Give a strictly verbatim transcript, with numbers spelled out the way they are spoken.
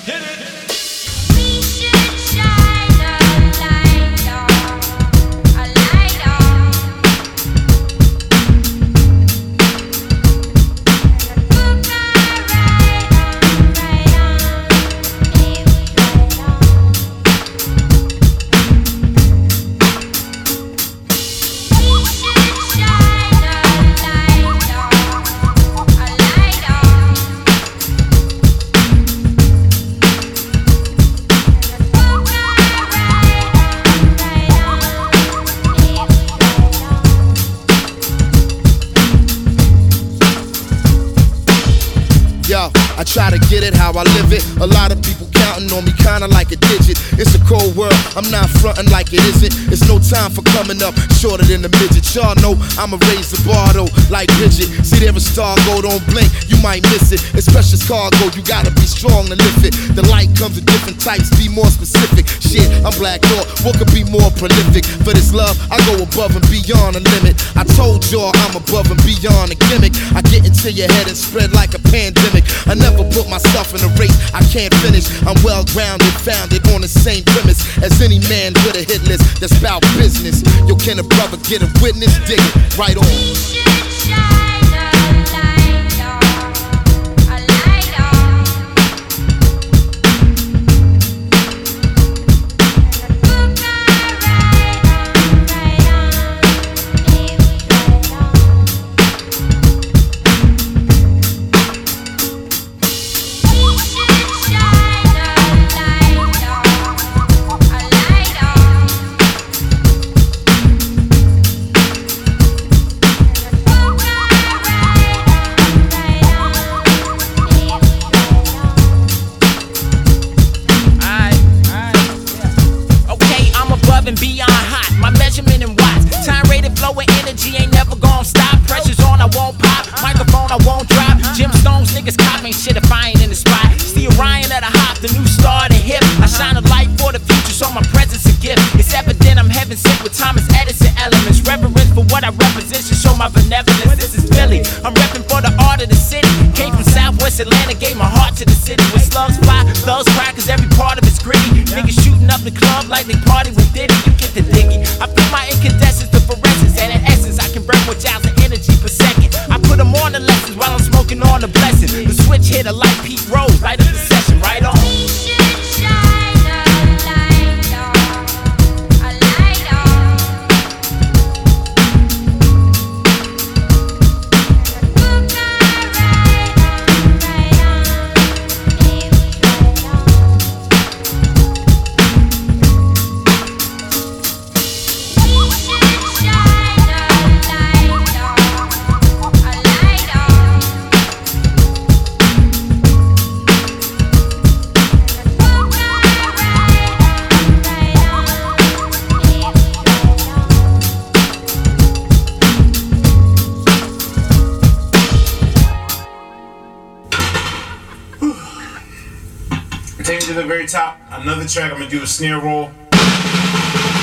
I try to get it how I live it. A lot of people counting on me kinda like a digit. It's a cold world, I'm not frontin' like it isn't. It's no time for coming up shorter than the midget. Y'all know I'ma raise the bar though, like Bridget. See there a star go, don't blink, you might miss it. It's precious cargo, you gotta be strong to lift it. The light comes in different types, be more specific. Shit, I'm Black Thought, what could be more prolific? For this love, I go above and beyond the limit. I told y'all I'm above and beyond a gimmick. I get into your head and spread like a pandemic. I never put myself in a race I can't finish. I'm well grounded, founded on the same premise as any man with a hit list that's about business. Yo, can a brother get a witness? Dig it, right on. And beyond hot, my measurement in watts. Time rated flow and energy ain't never gon' stop. Pressure's on, I won't pop. Microphone, I won't drop. Gemstones, niggas copying shit if I ain't in the spot. See Orion at a hop, the new star, the hip. I shine a light for the future, so my presence a gift. It's evident I'm heaven sent with Thomas Edison elements. Reverence for what I represent should show my benevolence. This is Philly, I'm repping for the art of the city. Came from Southwest Atlanta, gave my heart to the city. When slugs fly, thugs cry, cause every part of it's gritty. Niggas shooting up the club like they party with Diddy. You get the diggy. I feel my incandescence to fluorescence, and in essence, I can burn more joules of energy per second. I put them on the lessons while I'm smoking on the blessing. The switch hit a light, Pete Rose, light up the session, right on. Take it to the very top. Another track, I'm gonna do a snare roll.